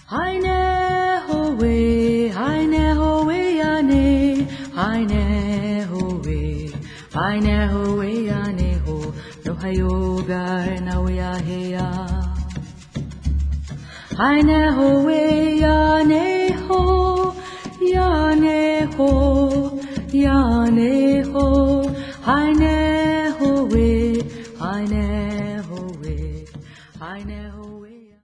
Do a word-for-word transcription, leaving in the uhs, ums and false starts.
Hi ne ho we, hi ne ho we ya ne, hi ne ho we, hi ne ho we ya ne ho, no hayo gar na we ya he ya. Hi ne ho we ya ne ho, ya ne ho, ya ne ho, hi ne